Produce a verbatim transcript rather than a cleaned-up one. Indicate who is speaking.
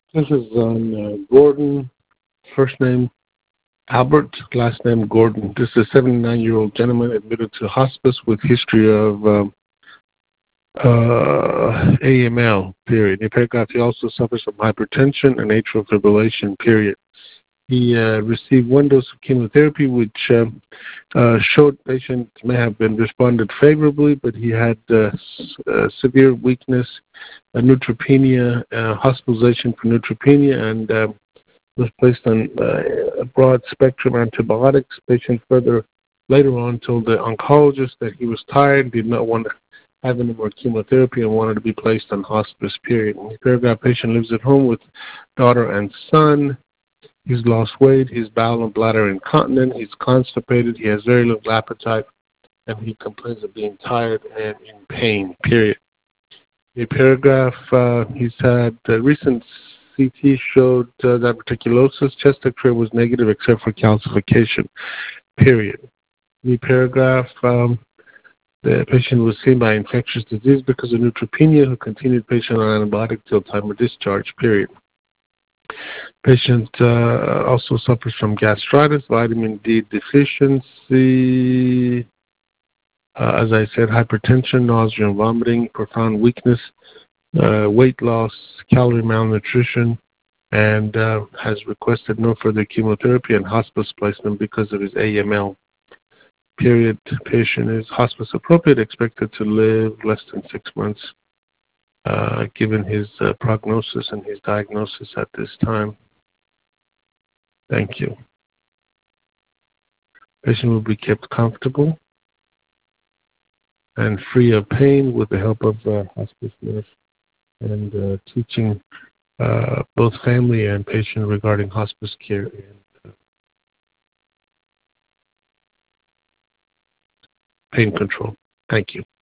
Speaker 1: This is on uh, Gordon, first name Albert, last name Gordon. This is a seventy-nine-year-old gentleman admitted to hospice with history of um, uh, A M L, period. In paragraph, he also suffers from hypertension and atrial fibrillation, period. He uh, received one dose of chemotherapy, which uh, uh, showed patients may have been responded favorably, but he had uh, s- uh, severe weakness, uh, neutropenia, uh, hospitalization for neutropenia, and uh, was placed on uh, a broad spectrum antibiotics. Patient further later on told the oncologist that he was tired, did not want to have any more chemotherapy, and wanted to be placed on hospice, period. In the paragraph, patient lives at home with daughter and son. He's lost weight. He's bowel and bladder incontinent. He's constipated. He has very little appetite, and he complains of being tired and in pain, period. The paragraph, uh, he's had uh, recent C T showed uh, diverticulosis. Chest X-ray was negative except for calcification, period. The paragraph, um, the patient was seen by infectious disease because of neutropenia, who continued patient on antibiotic till time of discharge, period. Patient uh, also suffers from gastritis, vitamin D deficiency, uh, as I said, hypertension, nausea and vomiting, profound weakness, uh, weight loss, calorie malnutrition, and uh, has requested no further chemotherapy and hospice placement because of his A M L. Period. Patient is hospice appropriate, expected to live less than six months, uh, given his uh, prognosis and his diagnosis at this time. Thank you. Patient will be kept comfortable and free of pain with the help of uh, hospice nurse and uh, teaching uh, both family and patient regarding hospice care and uh, pain control. Thank you.